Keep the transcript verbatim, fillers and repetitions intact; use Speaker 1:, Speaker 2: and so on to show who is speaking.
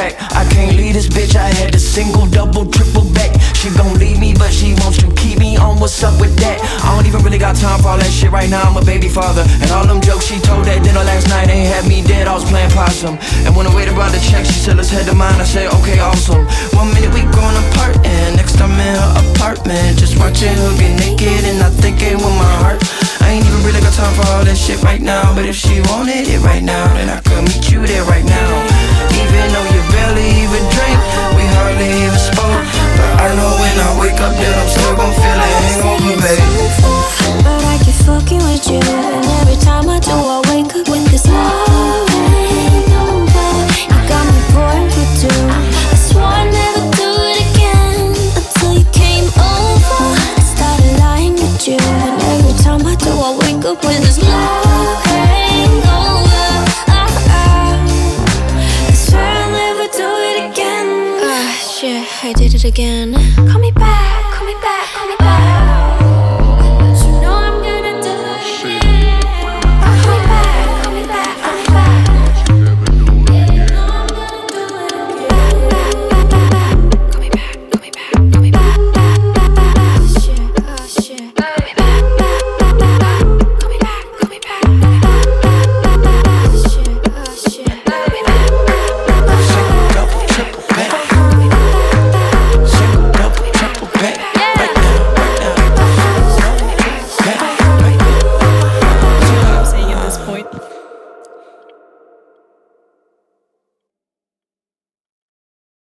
Speaker 1: back. I can't leave this bitch, I had to single, double, triple back. She gon' leave me, but she wants to keep me on, what's up with that? I don't even really got time for all that shit right now, I'm a baby father. And all them jokes she told at dinner last night ain't had me dead, I was playing possum. And when I waited around the check, she said let's head to mine, I said okay, awesome. One minute we going apart, and next I'm in her apartment, just watching her get naked, and I thinking with my heart. I ain't even really got time for all that shit right now, but if she wanted it right now, then I could meet you there right now. Even though you barely even drink, we hardly even spoke, but I know when I wake up that I'm still gon' feel it hangover, babe.
Speaker 2: But I keep fucking with you, and every time I do I wake up with this love hangover. You got me pouring for two, I swore I'd never do it again until you came over. I started lying with you, and every time I do I wake up with this love hangover. ah, ah. I swear I'll never do it again. Ah, shit, I did it again. Call me